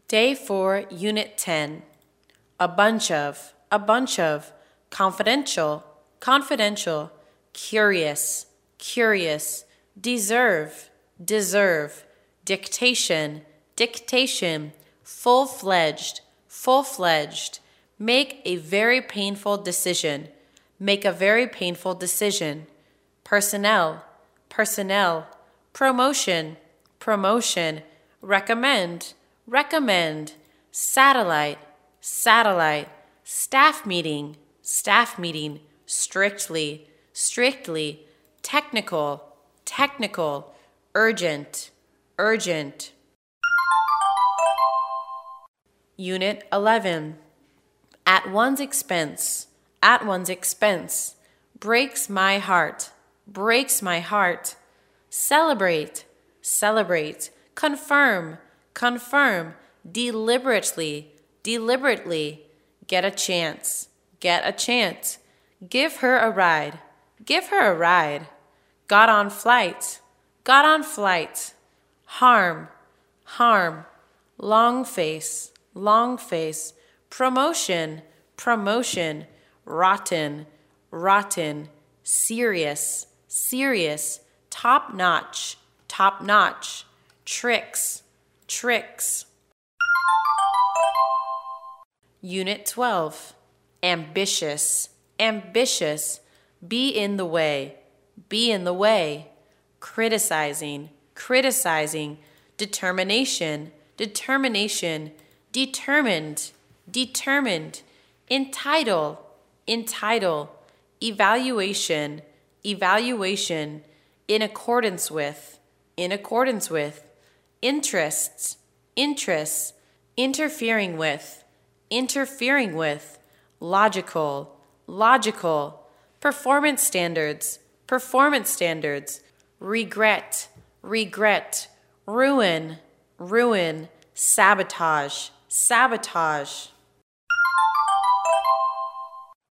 Day 4, Unit 10. A bunch of, confidential, confidential, curious, curious, deserve, deserve, dictation, dictation, full-fledged, full-fledged, make a very painful decision, make a very painful decision, personnel, personnel, promotion, promotion, recommend, recommend, satellite, satellite, staff meeting, strictly, strictly, technical, technical, urgent, urgent. Unit 11. At one's expense, breaks my heart, breaks my heart, celebrate, celebrate, confirm, confirm, deliberately, deliberately, get a chance, get a chance, give her a ride, give her a ride, got on flight, harm, harm, long face, promotion, promotion, rotten, rotten, serious, serious, top notch, tricks, tricks. Unit 12. Ambitious, ambitious, be in the way, criticizing, criticizing, determination, determination, determined, determined, entitle, entitle, evaluation, evaluation, in accordance with, interests, interests, interfering with, logical, logical, performance standards, regret, regret, ruin, ruin, sabotage, sabotage.